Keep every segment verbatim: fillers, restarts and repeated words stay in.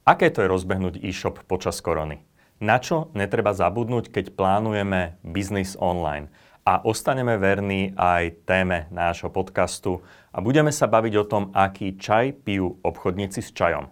Aké to je rozbehnúť e-shop počas korony? Na čo netreba zabudnúť, keď plánujeme biznis online? A ostaneme verní aj téme nášho podcastu a budeme sa baviť o tom, aký čaj pijú obchodníci s čajom.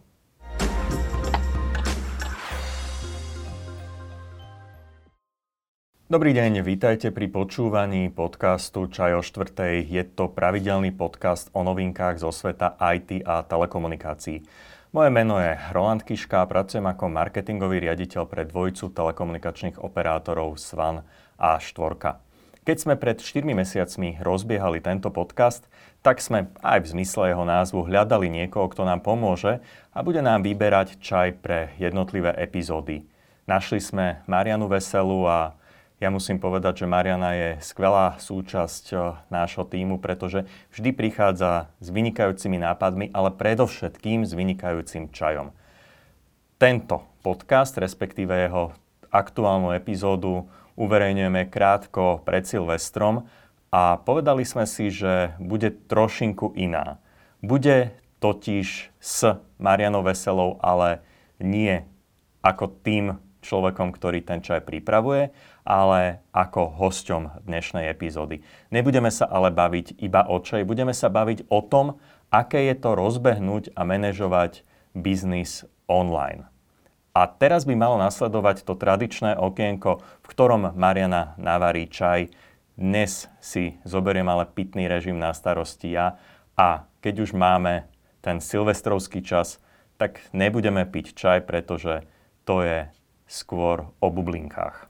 Dobrý deň, vítajte pri počúvaní podcastu Čaj o štvrtej. Je to pravidelný podcast o novinkách zo sveta í té a telekomunikácií. Moje meno je Roland Kiška a pracujem ako marketingový riaditeľ pre dvojicu telekomunikačných operátorov Svan a Štvorka. Keď sme pred štyrmi mesiacmi rozbiehali tento podcast, tak sme aj v zmysle jeho názvu hľadali niekoho, kto nám pomôže a bude nám vyberať čaj pre jednotlivé epizódy. Našli sme Marianu Veselú a ja musím povedať, že Mariana je skvelá súčasť nášho tímu, pretože vždy prichádza s vynikajúcimi nápadmi, ale predovšetkým s vynikajúcim čajom. Tento podcast, respektíve jeho aktuálnu epizódu, uverejňujeme krátko pred Silvestrom a povedali sme si, že bude trošinku iná. Bude totiž s Marianou Veselou, ale nie ako tým človekom, ktorý ten čaj pripravuje, ale ako hosťom dnešnej epizódy. Nebudeme sa ale baviť iba o čaji, budeme sa baviť o tom, aké je to rozbehnúť a manažovať biznis online. A teraz by malo nasledovať to tradičné okienko, v ktorom Mariana navarí čaj. Dnes si zoberiem ale pitný režim na starosti ja a keď už máme ten silvestrovský čas, tak nebudeme piť čaj, pretože to je skôr o bublinkách.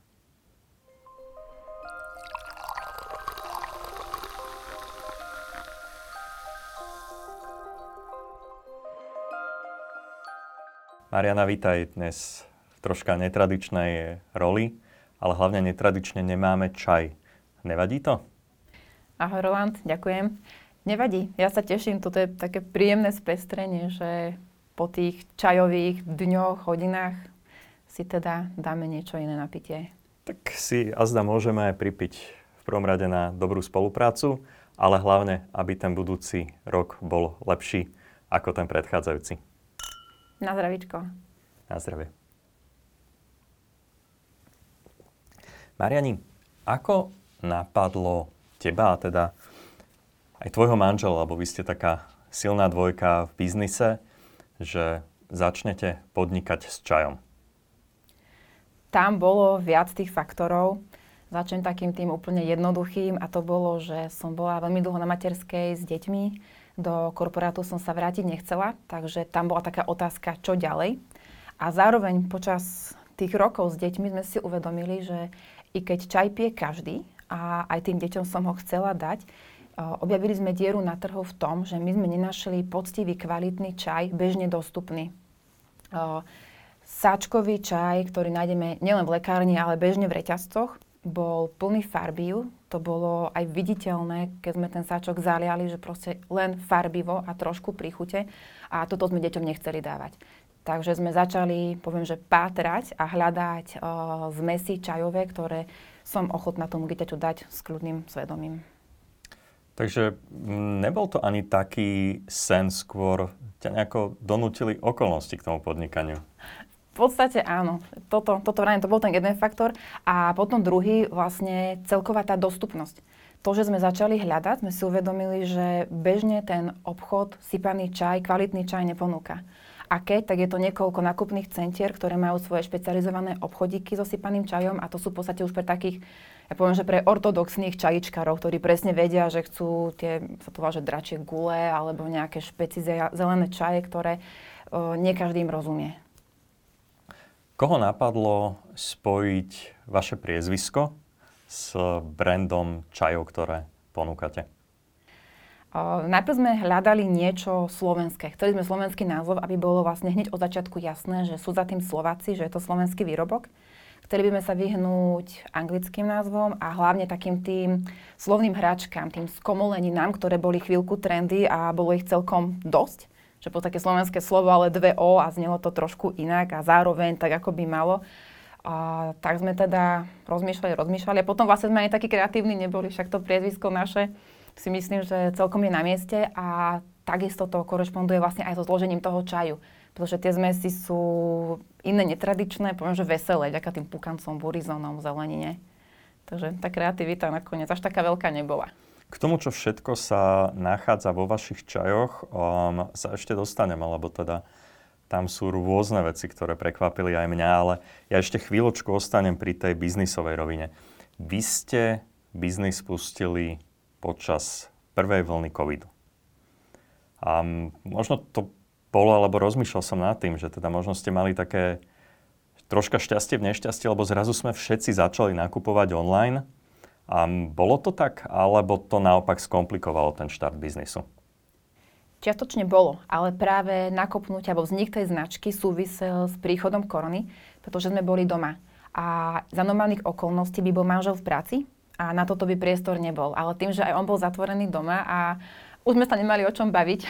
Mariana, vítaj dnes v troška netradičnej roli, ale hlavne netradične nemáme čaj. Nevadí to? Ahoj Roland, ďakujem. Nevadí, ja sa teším, toto je také príjemné spestrenie, že po tých čajových dňoch, hodinách si teda dáme niečo iné na pitie. Tak si azda môžeme pripiť v prvom rade na dobrú spoluprácu, ale hlavne, aby ten budúci rok bol lepší ako ten predchádzajúci. Na zdravíčko. Na zdravie. Mariani, ako napadlo teba, a teda aj tvojho manžela, lebo vy ste taká silná dvojka v biznise, že začnete podnikať s čajom? Tam bolo viac tých faktorov. Začnem takým tým úplne jednoduchým a to bolo, že som bola veľmi dlho na materskej s deťmi. Do korporátu som sa vrátiť nechcela, takže tam bola taká otázka, čo ďalej. A zároveň počas tých rokov s deťmi sme si uvedomili, že i keď čaj pije každý, a aj tým deťom som ho chcela dať, objavili sme dieru na trhu v tom, že my sme nenašli poctivý, kvalitný čaj, bežne dostupný. Sáčkový čaj, ktorý nájdeme nielen v lekárni, ale bežne v reťazcoch, bol plný farbív. To bolo aj viditeľné, keď sme ten sáčok zaliali, že proste len farbivo a trošku príchute. A toto sme deťom nechceli dávať. Takže sme začali, poviem, že pátrať a hľadať uh, zmesy čajové, ktoré som ochotná tomu dieťaťu dať s kľudným svedomím. Takže nebol to ani taký sen, skôr ťa nejako donútili okolnosti k tomu podnikaniu? V podstate áno. Toto, toto vrajím, to bol ten jeden faktor. A potom druhý, vlastne celková tá dostupnosť. To, že sme začali hľadať, sme si uvedomili, že bežne ten obchod sypaný čaj, kvalitný čaj neponúka. A keď, tak je to niekoľko nákupných centier, ktoré majú svoje špecializované obchodíky so sypaným čajom a to sú v podstate už pre takých, ja poviem, že pre ortodoxných čajičkarov, ktorí presne vedia, že chcú tie, sa to volá, že dračie gule alebo nejaké špeci zelené čaje, ktoré o, nie každý im rozumie. Koho napadlo spojiť vaše priezvisko s brandom čajov, ktoré ponúkate? Uh, najprv sme hľadali niečo slovenské. Chceli sme slovenský názov, aby bolo vlastne hneď od začiatku jasné, že sú za tým Slováci, že je to slovenský výrobok. Chceli by sme sa vyhnúť anglickým názvom a hlavne takým tým slovným hračkám, tým skomoleninám, ktoré boli chvíľku trendy a bolo ich celkom dosť. Že bolo také slovenské slovo, ale dve O a znelo to trošku inak a zároveň tak, ako by malo. A tak sme teda rozmýšľali, rozmýšľali a potom vlastne sme ani takí kreatívni neboli, však to priezvisko naše si myslím, že celkom je na mieste a takisto to korešponduje vlastne aj so zložením toho čaju. Pretože tie zmesi sú iné, netradičné, poviem, že veselé, ďaká tým pukancom, burizónom, zelenine. Takže tá kreativita nakoniec až taká veľká nebola. K tomu, čo všetko sa nachádza vo vašich čajoch, um, sa ešte dostanem, lebo teda tam sú rôzne veci, ktoré prekvapili aj mňa, ale ja ešte chvíľočku ostanem pri tej biznisovej rovine. Vy ste biznis spustili počas prvej vlny covidu. A možno to bolo, alebo rozmýšľal som nad tým, že teda možno ste mali také troška šťastie v nešťastie, lebo zrazu sme všetci začali nakupovať online. A bolo to tak, alebo to naopak skomplikovalo ten štart biznisu? Čiastočne bolo, ale práve nakopnutie alebo vznik tej značky súvisel s príchodom korony, pretože sme boli doma. A za normálnych okolností by bol manžel v práci a na toto by priestor nebol. Ale tým, že aj on bol zatvorený doma a už sme sa nemali o čom baviť.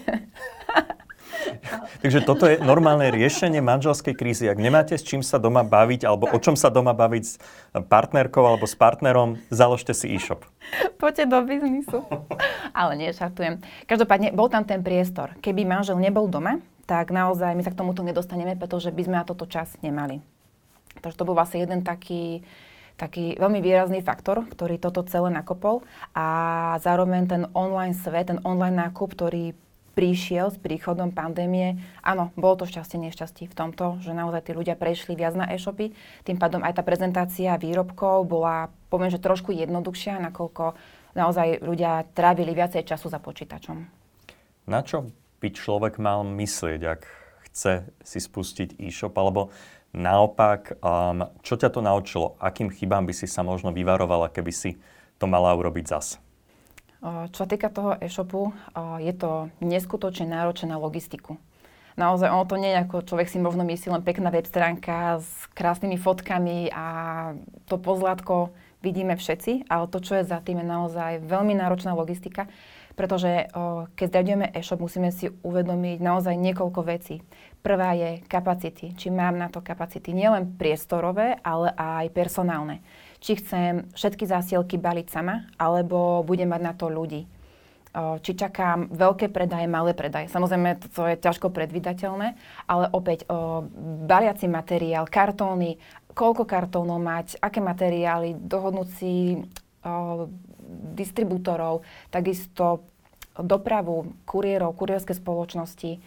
Takže toto je normálne riešenie manželskej krízy. Ak nemáte s čím sa doma baviť, alebo o čom sa doma baviť s partnerkou alebo s partnerom, založte si e-shop. Poďte do biznisu. Ale nie, šartujem. Každopádne, bol tam ten priestor. Keby manžel nebol doma, tak naozaj my sa k tomuto nedostaneme, pretože by sme na toto čas nemali. Takže to bol vlastne jeden taký, taký veľmi výrazný faktor, ktorý toto celé nakopol. A zároveň ten online svet, ten online nákup, ktorý prišiel s príchodom pandémie. Áno, bolo to šťastie, nešťastie v tomto, že naozaj tí ľudia prešli viac na e-shopy. Tým pádom aj tá prezentácia výrobkov bola, poviem, že trošku jednoduchšia, nakoľko naozaj ľudia trávili viacej času za počítačom. Na čo by človek mal myslieť, ak chce si spustiť e-shop? Alebo naopak, um, čo ťa to naučilo? Akým chybám by si sa možno vyvarovala, keby si to mala urobiť zas? Čo sa týka toho e-shopu, je to neskutočne náročné na logistiku. Naozaj ono to nie je ako človek si možno myslí len pekná web stránka s krásnymi fotkami a to pozlátko vidíme všetci, ale to, čo je za tým, je naozaj veľmi náročná logistika, pretože keď zriadujeme e-shop, musíme si uvedomiť naozaj niekoľko vecí. Prvá je kapacity, či mám na to kapacity nielen priestorové, ale aj personálne. Či chcem všetky zásielky baliť sama, alebo budem mať na to ľudí. Či čakám veľké predaje, malé predaje. Samozrejme, to je ťažko predvídateľné, ale opäť baliaci materiál, kartóny, koľko kartónov mať, aké materiály, dohodnúť si o, distribútorov, takisto dopravu, kuriérov, kurierské spoločnosti.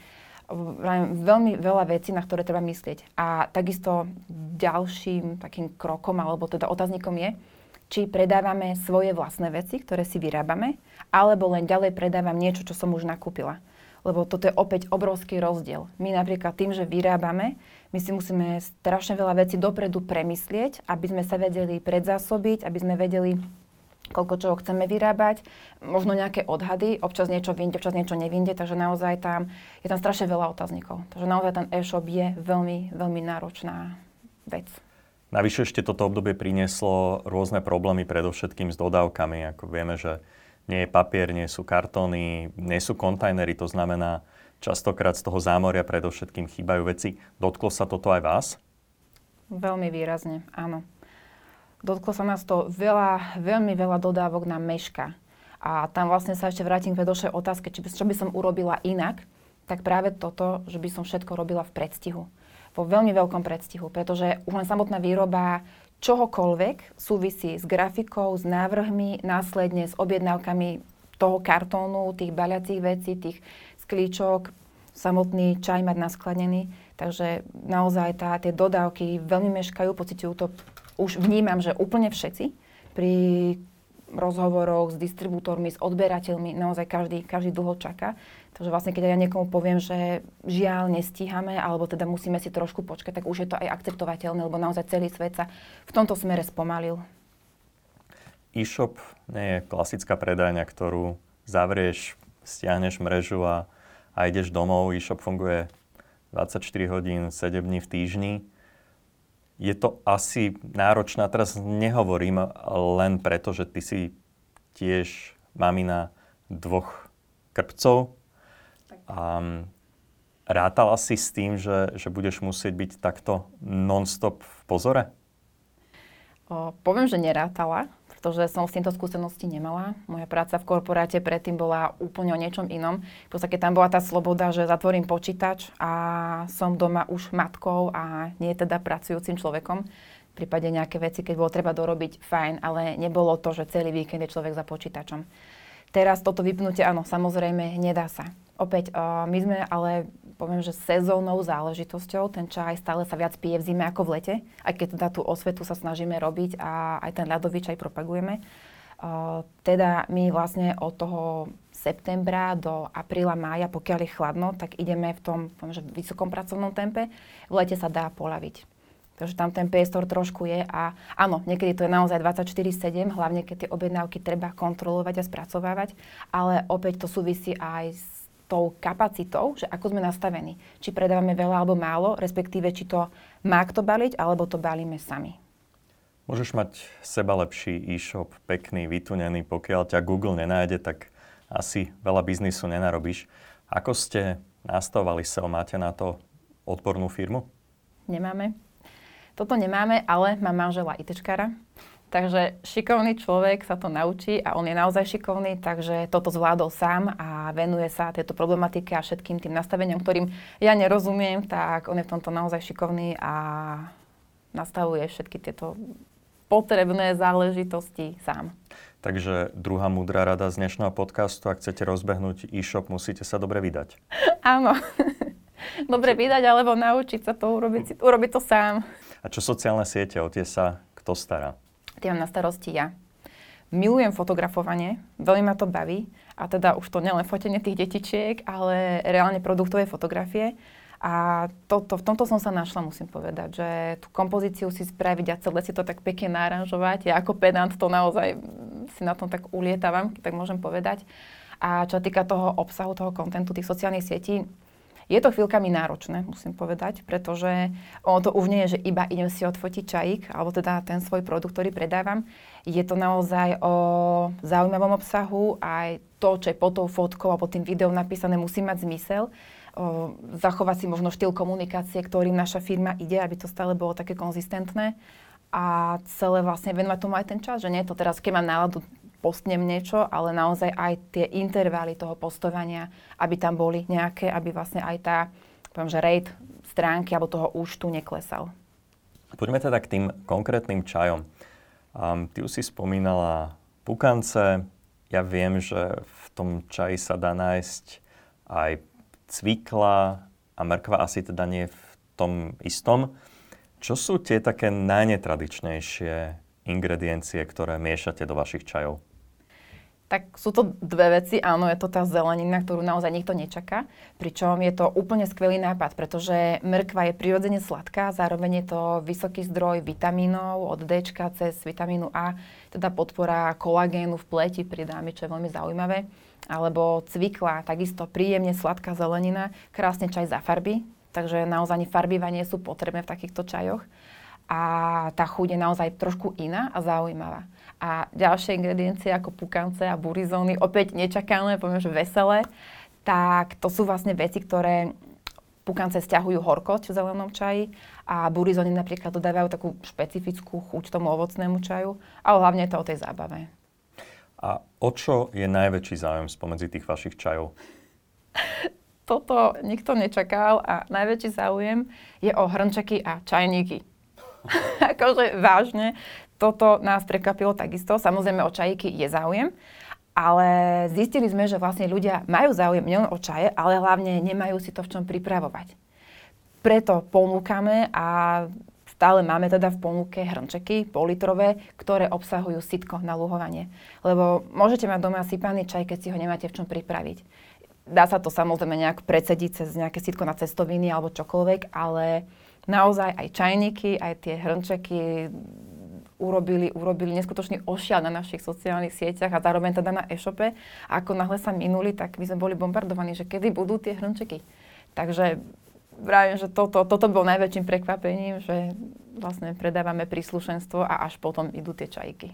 Veľmi veľa vecí, na ktoré treba myslieť. A takisto ďalším takým krokom, alebo teda otáznikom je, či predávame svoje vlastné veci, ktoré si vyrábame, alebo len ďalej predávam niečo, čo som už nakúpila. Lebo toto je opäť obrovský rozdiel. My napríklad tým, že vyrábame, my si musíme strašne veľa vecí dopredu premyslieť, aby sme sa vedeli predzásobiť, aby sme vedeli, koľko čoho chceme vyrábať, možno nejaké odhady, občas niečo vyjde, občas niečo nevyjde, takže naozaj tam je tam strašne veľa otáznikov. Takže naozaj ten e-shop je veľmi, veľmi náročná vec. Navyše ešte toto obdobie prinieslo rôzne problémy, predovšetkým s dodávkami. Ako vieme, že nie je papier, nie sú kartóny, nie sú kontajnery, to znamená, častokrát z toho zámoria predovšetkým chýbajú veci. Dotklo sa toto aj vás? Veľmi výrazne, áno. Dotklo sa nás to veľa, veľmi veľa dodávok nám meška. A tam vlastne sa ešte vrátim k vedošej otázke, či by, čo by som urobila inak, tak práve toto, že by som všetko robila v predstihu. Vo veľmi veľkom predstihu, pretože už len samotná výroba čohokoľvek súvisí s grafikou, s návrhmi, následne s objednávkami toho kartónu, tých baliacich vecí, tých sklíčok, samotný čaj mať naskladený. Takže naozaj tá, tie dodávky veľmi meškajú, pociťujú to. Už vnímam, že úplne všetci pri rozhovoroch s distribútormi, s odberateľmi, naozaj každý, každý dlho čaká. Takže vlastne, keď ja niekomu poviem, že žiaľ nestíhame, alebo teda musíme si trošku počkať, tak už je to aj akceptovateľné, lebo naozaj celý svet sa v tomto smere spomalil. E-shop nie je klasická predajňa, ktorú zavrieš, stiahneš mrežu a, a ideš domov. E-shop funguje dvadsaťštyri hodín, sedem dní v týždni. Je to asi náročné, teraz nehovorím len preto, že ty si tiež mamina dvoch krpcov. Um, rátala si s tým, že, že budeš musieť byť takto non-stop v pozore? O, poviem, že nerátala, pretože som s týmto skúsenosti nemala. Moja práca v korporáte predtým bola úplne o niečom inom. V podstate tam bola tá sloboda, že zatvorím počítač a som doma už matkou a nie teda pracujúcim človekom. V prípade nejaké veci, keď bolo treba dorobiť, fajn, ale nebolo to, že celý víkend je človek za počítačom. Teraz toto vypnutie, áno, samozrejme, nedá sa. Opäť, uh, my sme ale, poviem, že sezónnou záležitosťou. Ten čaj stále sa viac pije v zime ako v lete, aj keď teda tú osvetu sa snažíme robiť a aj ten ľadový čaj propagujeme. Uh, teda my vlastne od toho septembra do apríla, mája, pokiaľ je chladno, tak ideme v tom, poviem, že vysokom pracovnom tempe. V lete sa dá poľaviť. Takže tam ten priestor trošku je a áno, niekedy to je naozaj dvadsaťštyri sedem, hlavne keď tie objednávky treba kontrolovať a spracovávať, ale opäť to súvisí aj s tou kapacitou, že ako sme nastavení. Či predávame veľa alebo málo, respektíve či to má kto baliť, alebo to balíme sami. Môžeš mať seba lepší e-shop, pekný, vytunený, pokiaľ ťa Google nenájde, tak asi veľa biznisu nenarobíš. Ako ste nastavovali es e o? Máte na to odbornú firmu? Nemáme. Toto nemáme, ale mám manžela ITčkára, takže šikovný človek sa to naučí a on je naozaj šikovný, takže toto zvládol sám a venuje sa tejto problematike a všetkým tým nastaveniam, ktorým ja nerozumiem, tak on je v tomto naozaj šikovný a nastavuje všetky tieto potrebné záležitosti sám. Takže druhá múdra rada z dnešného podcastu, ak chcete rozbehnúť e-shop, musíte sa dobre vydať. Áno. Dobre vydať, alebo naučiť sa to urobiť, urobiť to sám. A čo sociálne siete? O tie sa kto stará? Tie mám na starosti ja. Milujem fotografovanie, veľmi ma to baví. A teda už to nielen fotenie tých detičiek, ale reálne produktové fotografie. A toto, v tomto som sa našla, musím povedať, že tú kompozíciu si spraviť a celé si to tak pekne naranžovať. Ja ako pedant to naozaj si na tom tak ulietavam, tak môžem povedať. A čo týka toho obsahu, toho kontentu, tých sociálnych sietí, je to chvíľkami náročné, musím povedať, pretože ono to už nie je, že iba idem si odfotiť čajík, alebo teda ten svoj produkt, ktorý predávam. Je to naozaj o zaujímavom obsahu, aj to, čo je pod tou fotkou alebo tým videom napísané, musí mať zmysel. O, zachovať si možno štýl komunikácie, ktorým naša firma ide, aby to stále bolo také konzistentné. A celé vlastne venovať tomu aj ten čas, že nie je to teraz, keď mám náladu, postnem niečo, ale naozaj aj tie intervaly toho postovania, aby tam boli nejaké, aby vlastne aj tá, poviem, že rate stránky alebo toho účtu neklesal. Poďme teda k tým konkrétnym čajom. Um, ty už si spomínala pukance. Ja viem, že v tom čaji sa dá nájsť aj cvikla a mrkva, asi teda nie v tom istom. Čo sú tie také najnetradičnejšie ingrediencie, ktoré miešate do vašich čajov? Tak sú to dve veci. Áno, je to tá zelenina, ktorú naozaj nikto nečaká. Pričom je to úplne skvelý nápad, pretože mrkva je prirodzene sladká, zároveň je to vysoký zdroj vitamínov od Dčka cez vitamínu A, teda podpora kolagénu v pleti pri dáme, čo je veľmi zaujímavé. Alebo cvikla, takisto príjemne sladká zelenina, krásne čaj zafarbí, takže naozaj ani farbiva nie sú potrebné v takýchto čajoch. A tá chuť je naozaj trošku iná a zaujímavá. A ďalšie ingrediencie ako pukance a burizóny, opäť nečakané, poviem, že veselé, tak to sú vlastne veci, ktoré pukance sťahujú horkosť v zelenom čaji a burizóny napríklad dodávajú takú špecifickú chuť tomu ovocnému čaju, ale hlavne je to o tej zábave. A o čo je najväčší záujem spomedzi tých vašich čajov? Toto nikto nečakal a najväčší záujem je o hrnčeky a čajníky. Akože vážne, toto nás prekvapilo takisto. Samozrejme o čajíky je záujem, ale zistili sme, že vlastne ľudia majú záujem nielen o čaje, ale hlavne nemajú si to v čom pripravovať. Preto ponúkame a stále máme teda v ponuke hrnčeky politrové, ktoré obsahujú sitko na luhovanie. Lebo môžete mať doma sypaný čaj, keď si ho nemáte v čom pripraviť. Dá sa to samozrejme nejak predsediť cez nejaké sitko na cestoviny alebo čokoľvek, ale naozaj aj čajníky, aj tie hrnčeky urobili, urobili neskutočný ošial na našich sociálnych sieťach a zároveň teda na e-shope. A ako náhle sa minuli, tak my sme boli bombardovaní, že kedy budú tie hrnčeky. Takže vravím, že toto, toto bolo najväčším prekvapením, že vlastne predávame príslušenstvo a až potom idú tie čajky.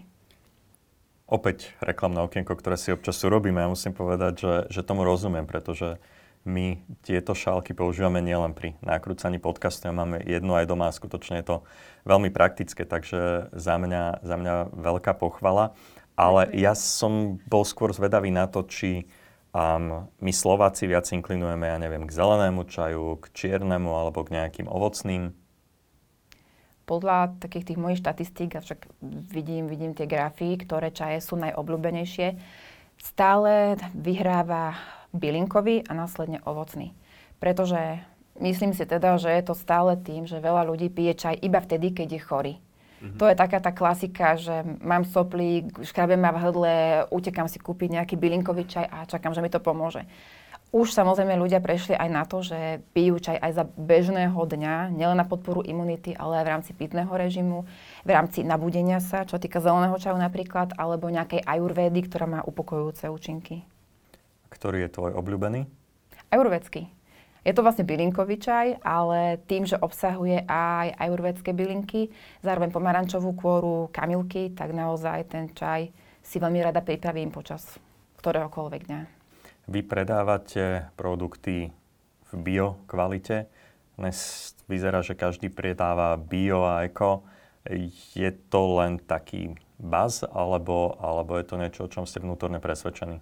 Opäť reklamné okienko, ktoré si občas urobíme. Ja musím povedať, že, že tomu rozumiem, pretože My tieto šálky používame nielen pri nakrúcaní podcastu, máme jednu aj doma a skutočne je to veľmi praktické, takže za mňa, za mňa veľká pochvala. Ale ja som bol skôr zvedavý na to, či um, my Slováci viac inklinujeme, ja neviem, k zelenému čaju, k čiernemu alebo k nejakým ovocným. Podľa takých tých mojich štatistík, a však vidím, vidím tie grafy, ktoré čaje sú najobľúbenejšie, stále vyhráva bylinkový a následne ovocný. Pretože myslím si teda, že je to stále tým, že veľa ľudí pije čaj iba vtedy, keď je chorý. Mm-hmm. To je taká tá klasika, že mám soplík, škrabe ma v hrdle, utekám si kúpiť nejaký bylinkový čaj a čakám, že mi to pomôže. Už samozrejme ľudia prešli aj na to, že pijú čaj aj za bežného dňa, nielen na podporu imunity, ale aj v rámci pitného režimu, v rámci nabudenia sa, čo týka zeleného čaju napríklad, alebo nejakej ajurvédy, ktorá má upokojujúce účinky. Ktorý je tvoj obľúbený? Ajurvédsky. Je to vlastne bylinkový čaj, ale tým, že obsahuje aj ajurvédske bylinky, zároveň pomarančovú kôru, kamilky, tak naozaj ten čaj si veľmi rada pripravím počas ktoréhokoľvek dňa. Vy predávate produkty v bio kvalite. Dnes vyzerá, že každý predáva bio a eko. Je to len taký buzz, alebo, alebo je to niečo, o čom ste vnútorne presvedčení?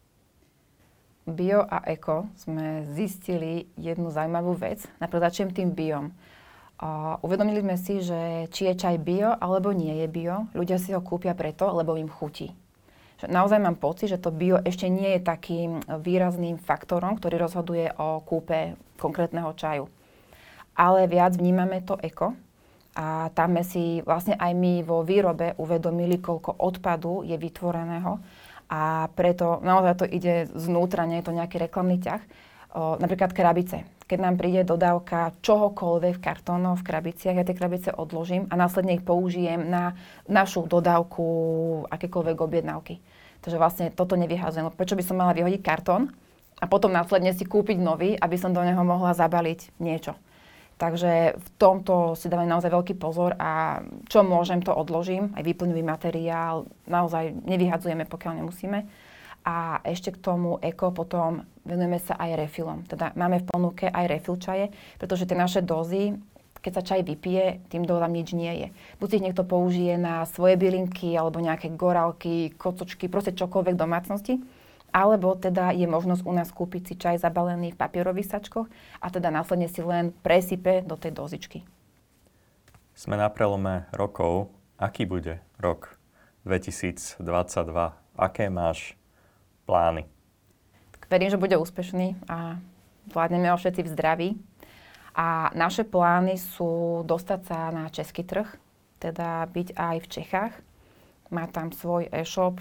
Bio a eko sme zistili jednu zaujímavú vec. Najprv začnem tým biom. Uh, uvedomili sme si, že či je čaj bio alebo nie je bio, ľudia si ho kúpia preto, lebo im chutí. Že naozaj mám pocit, že to bio ešte nie je takým výrazným faktorom, ktorý rozhoduje o kúpe konkrétneho čaju. Ale viac vnímame to eko a tam sme si vlastne aj my vo výrobe uvedomili, koľko odpadu je vytvoreného. A preto naozaj to ide znútra, nie je to nejaký reklamný ťah. O, napríklad krabice. Keď nám príde dodávka čohokoľvek v kartónoch, v krabiciach, ja tie krabice odložím a následne ich použijem na našu dodávku akékoľvek objednávky. Takže vlastne toto nevyhazujem. Prečo by som mala vyhodiť kartón a potom následne si kúpiť nový, aby som do neho mohla zabaliť niečo. Takže v tomto si dávam naozaj veľký pozor a čo môžem, to odložím. Aj výplňový materiál naozaj nevyhadzujeme, pokiaľ nemusíme. A ešte k tomu eko potom venujeme sa aj refilom. Teda máme v ponuke aj refill čaje, pretože tie naše dozy, keď sa čaj vypije, tým dodám nič nie je. Buď si ich niekto použije na svoje bylinky, alebo nejaké gorálky, kocočky, proste čokoľvek v domácnosti. Alebo teda je možnosť u nás kúpiť si čaj zabalený v papierových sačkoch a teda následne si len presype do tej dozičky. Sme na prelome rokov. Aký bude rok dvetisícdvadsaťdva? Aké máš plány? Tak verím, že bude úspešný a vládneme ho všetci v zdraví. A naše plány sú dostať sa na český trh, teda byť aj v Čechách. Má tam svoj e-shop,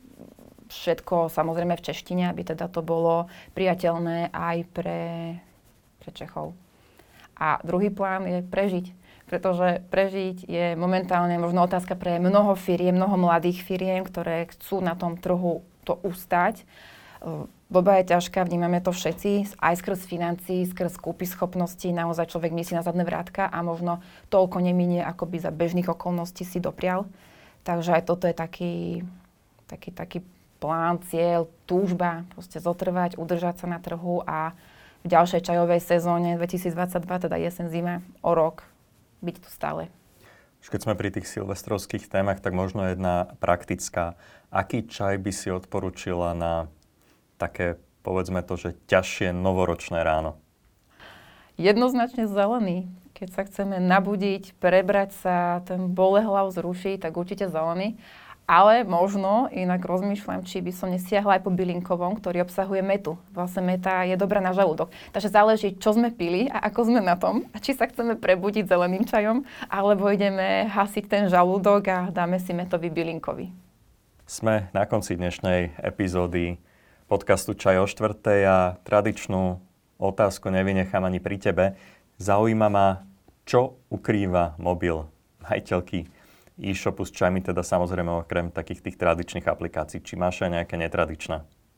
všetko samozrejme v češtine, aby teda to bolo priateľné aj pre, pre Čechov. A druhý plán je prežiť, pretože prežiť je momentálne možno otázka pre mnoho firiem, mnoho mladých firiem, ktoré chcú na tom trhu to ustať. Doba je ťažká, vnímame to všetci, aj skrz financií, skrz kúpy schopností, naozaj človek myslí na zadné vrátka a možno toľko neminie, ako by za bežných okolností si doprial. Takže aj toto je taký, taký, taký plán, cieľ, túžba, proste zotrvať, udržať sa na trhu a v ďalšej čajovej sezóne dvetisícdvadsaťdva, teda jesen, zima, o rok byť tu stále. Už keď sme pri tých silvestrovských témach, tak možno jedna praktická. Aký čaj by si odporúčila na také, povedzme to, že ťažšie novoročné ráno? Jednoznačne zelený. Keď sa chceme nabudiť, prebrať sa, ten bolehlav zruší, tak určite zelený. Ale možno inak rozmýšľam, či by som nesiahla aj po bylinkovom, ktorý obsahuje metu. Vlastne meta je dobrá na žalúdok. Takže záleží, čo sme pili a ako sme na tom. A či sa chceme prebudiť zeleným čajom, alebo ideme hasiť ten žalúdok a dáme si metový bylinkový. Sme na konci dnešnej epizódy podcastu Čaj o štvrtej a tradičnú otázku nevynechám ani pri tebe. Zaujíma ma, čo ukrýva mobil majiteľky e-shopu s čajmi, teda samozrejme okrem takých tých tradičných aplikácií. Či máš aj nejaké netradičné?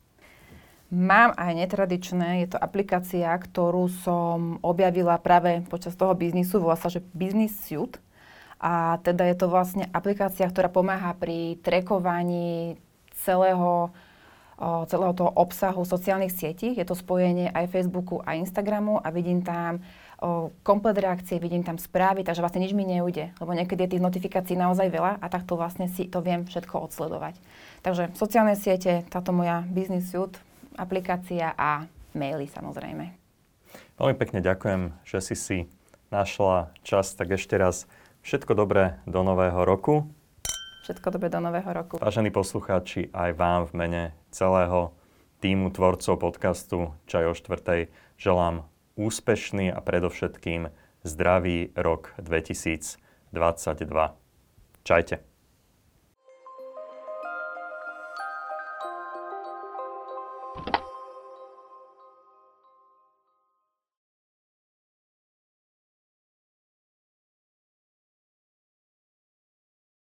Mám aj netradičné. Je to aplikácia, ktorú som objavila práve počas toho biznisu. Volá sa, že Business Suite. A teda je to vlastne aplikácia, ktorá pomáha pri trackovaní celého o, celého toho obsahu sociálnych sietí. Je to spojenie aj Facebooku a Instagramu a vidím tam o, komplet reakcie, vidím tam správy, takže vlastne nič mi neujde, lebo niekedy je tých notifikácií naozaj veľa a takto vlastne si to viem všetko odsledovať. Takže sociálne siete, táto moja Business Suite, aplikácia a maily samozrejme. Veľmi pekne ďakujem, že si si našla čas, tak ešte raz všetko dobré do nového roku. Všetko dobré do nového roku. Vážení poslucháči, aj vám v mene celého tímu tvorcov podcastu Čaj o štvrtej želám úspešný a predovšetkým zdravý rok dvetisícdvadsaťdva. Čajte.